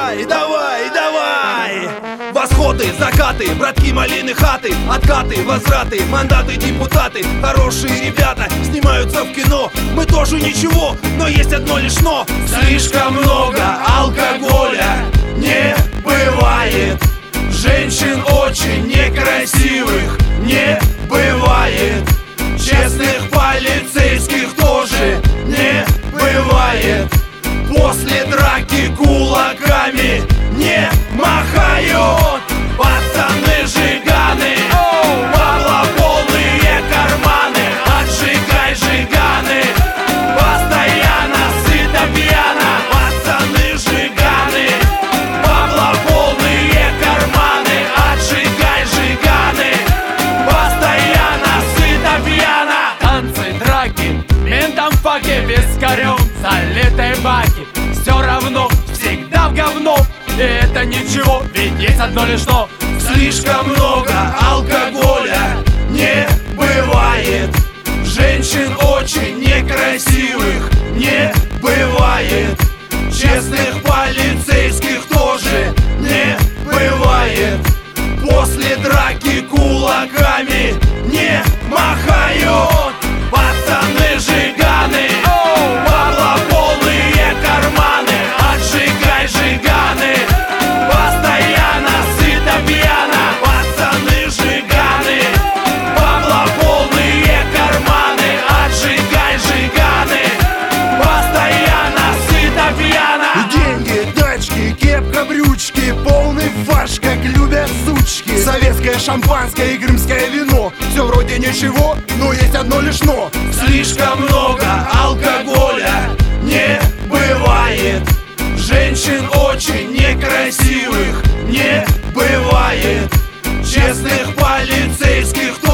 давай, давай, давай. Восходы, закаты, братки, малины, хаты, откаты, возвраты, мандаты, депутаты. Хорошие ребята снимаются в кино. Мы тоже ничего, но есть одно лишь но. Слишком много алкоголя не бывает. Женщин очень некрасивых не бывает. Честных полицейских тоже не бывает. После драки кулаками не махают. Пацаны жиганы, бабла полные карманы. Отжигай жиганы, постоянно сыто пьяно. Пацаны жиганы, бабла полные карманы. Отжигай жиганы, постоянно сыто пьяно. Танцы, драки, ментом факи, вискарем залитой баки. Все равно, всегда в говно. И это ничего, ведь есть одно лишь но. Слишком много алкоголя не бывает. Женщин очень некрасивых не бывает. Честных полицейских тоже не бывает. После драки кулаками не махают. Пацаны жиганы, бабла полные карманы. Отжигай жиганы, постоянно сыто пьяно. Пацаны жиганы, бабла полные карманы. Отжигай жиганы, постоянно сыто пьяно. Деньги, тачки, кепка, брючки, полный фарш, как любят сучки. Советское шампанское и крымское вино. Все вроде ничего, но есть одно лишь но. Слишком много алкоголя не бывает. Женщин очень некрасивых не бывает. Честных полицейских